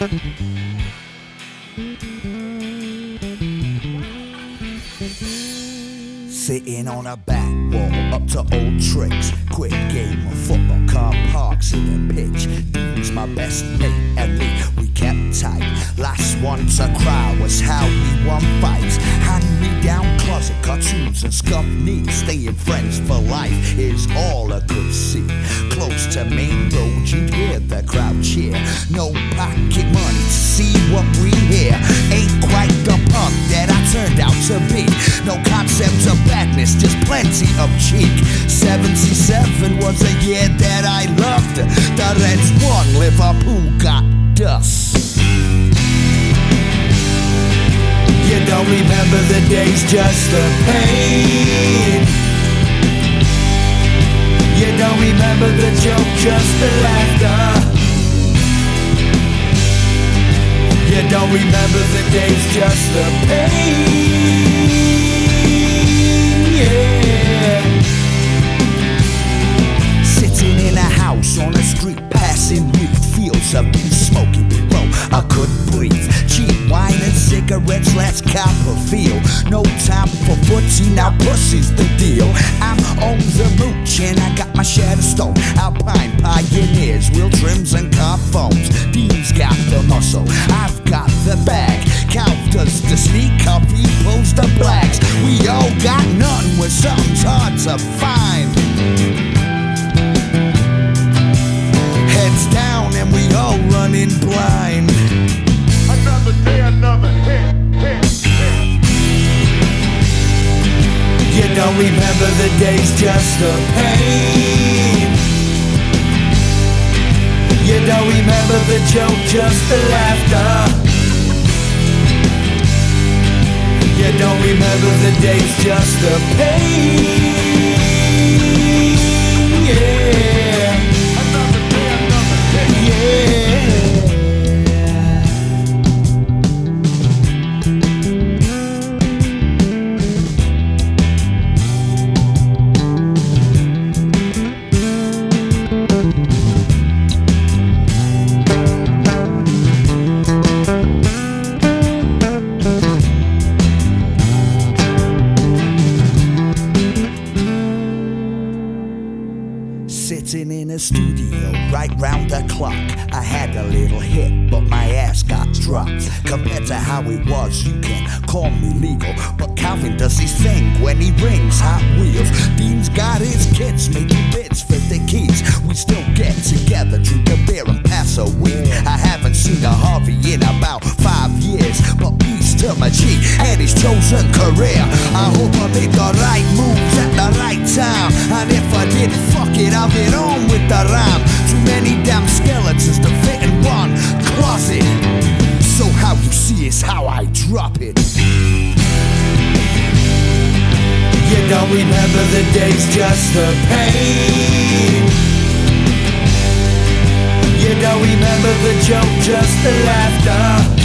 Sitting on a back wall, up to old tricks. Quick game of football, car parks in the pitch. Dean's my best mate and me, we kept tight. Last one to cry was how we won fights. Hand-me-down closet cartoons and scuffed knees. Staying friends for life is all I could see. Close to main road, you'd hear the crowd cheer. No pocket money to see what we hear. Ain't quite the punk that I turned out to be. No concept of badness, just plenty of cheek. 77 was a year that I loved. The Reds won, Liverpool got dust. You don't remember the days, just the pain. You don't remember the joke, just the laughter. You don't remember the days, just the pain. Yeah. Sitting in a house on a street, passing youth, fields of been smoking below. I couldn't breathe. Cheap wine and cigarettes, let's cop a feel. No time for footsie, now pussy's the deal. I'm on the mooch and I got my share of stone. Alpine pioneers, wheel trims and car phones. Dean's got the muscle, I've got the bag. Cal does the sneak, coffee pulls the blacks. We all got nothing when something's hard to find. Heads down and we all running blind. Another day, another hit. You don't remember the days, just the pain. You don't remember the joke, just the laughter. You don't remember the days, just the pain. Yeah. Another day, another hit. Yeah. Sitting in a studio right round the clock. I had a little hit, but my ass got dropped. Compared to how it was, you can call me legal, but Calvin does his thing when he rings Hot Wheels. Dean's got his kids making bids for the keys. We still get together, drink a beer and pass a weed. I haven't seen a Harvey in about 5 years, but peace to my G and his chosen career. I hope I make the right moves at the right time, and if I didn't, fuck it, I'll get on with the rhyme. Too many damn skeletons to fit in one closet, so how you see is how I drop it. You don't remember the days, just the pain. You don't remember the joke, just the laughter.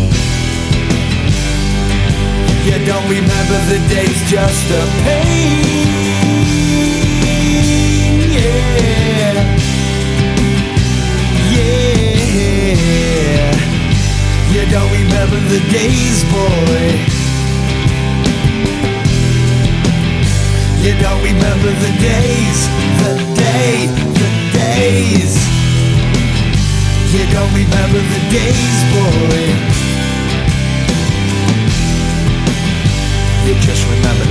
You don't remember the days, just the pain. Yeah. Yeah. You don't remember the days, boy. You don't remember the days, the days. You don't remember the days, boy. You just remember